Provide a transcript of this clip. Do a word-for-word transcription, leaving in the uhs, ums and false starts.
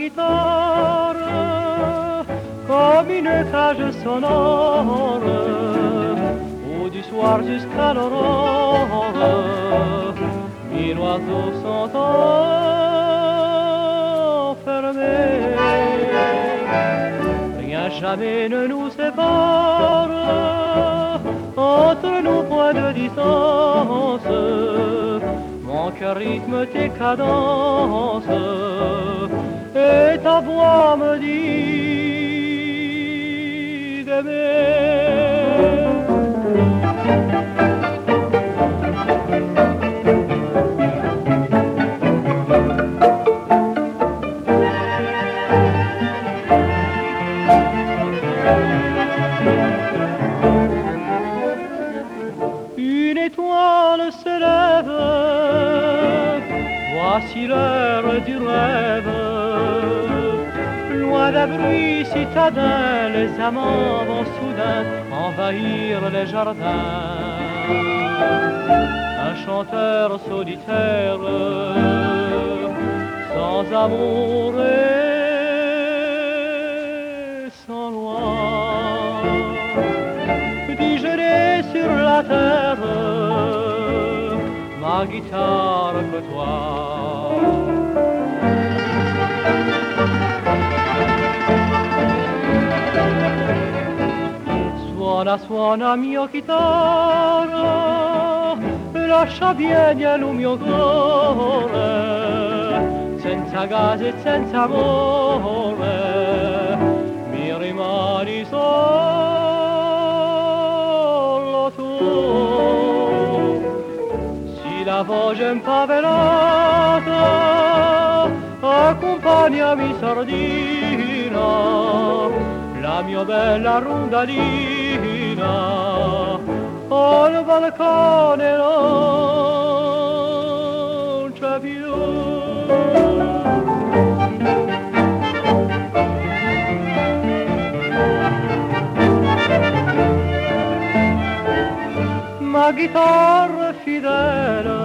guitare comme une cage sonore où du soir jusqu'à l'aurore mille oiseaux sont enfermés. Rien jamais ne nous sépare, entre nous point de distance. Mon cœur rythme tes cadences et ta voix me dit d'aimer. Une étoile se lève, voici l'heure du rêve. Loin d'un bruit citadin, les amants vont soudain envahir les jardins. Un chanteur solitaire, sans amour et sans loi, dit je n'ai sur la terre ma guitare que toi. Suona, suona mio chitarra, lascia vieni al mio cuore, senza gas e senza amore, mi rimani solo tu. Si la voce impavelata, accompagnami sardina, la mia bella rondalina, al balcone non c'è più. Ma chitarra fidele